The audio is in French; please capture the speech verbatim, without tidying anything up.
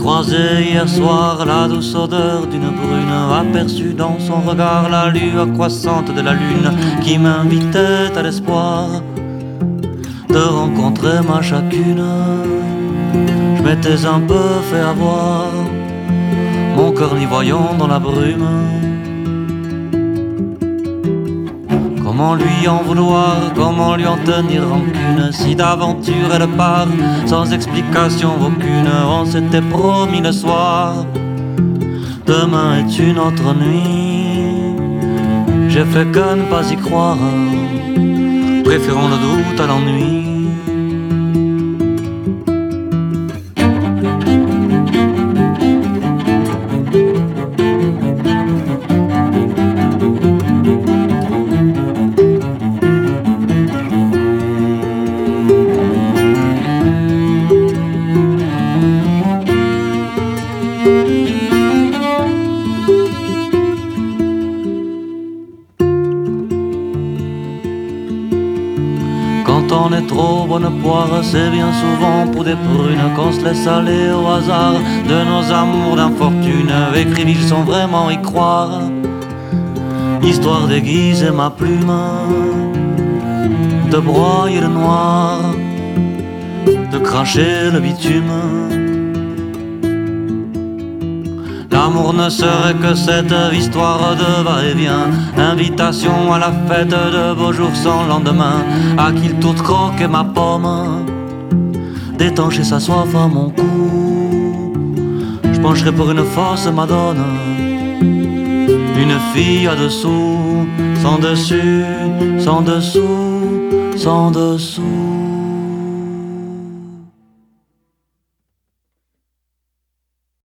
croisé hier soir la douce odeur d'une brune, aperçu dans son regard la lueur croissante de la lune qui m'invitait à l'espoir de rencontrer ma chacune. Je m'étais un peu fait avoir, mon cœur n'y voyant dans la brume. Comment lui en vouloir, comment lui en tenir rancune, si d'aventure elle part sans explication aucune. On s'était promis le soir, demain est une autre nuit. J'ai fait que ne pas y croire, préférons le doute à l'ennui. Quand on est trop bonne poire, c'est bien souvent pour des prunes qu'on se laisse aller au hasard de nos amours d'infortune. Écrivis sans vraiment y croire, histoire d'aiguiser ma plume, de broyer le noir, de cracher le bitume. L'amour ne serait que cette histoire de va-et-vient, invitation à la fête de beaux jours sans lendemain, à qui le tour de croquer ma pomme, d'étancher sa soif à mon cou. Je pencherai pour une fausse madone, une fille à dessous, sans dessus, sans dessous, sans dessous.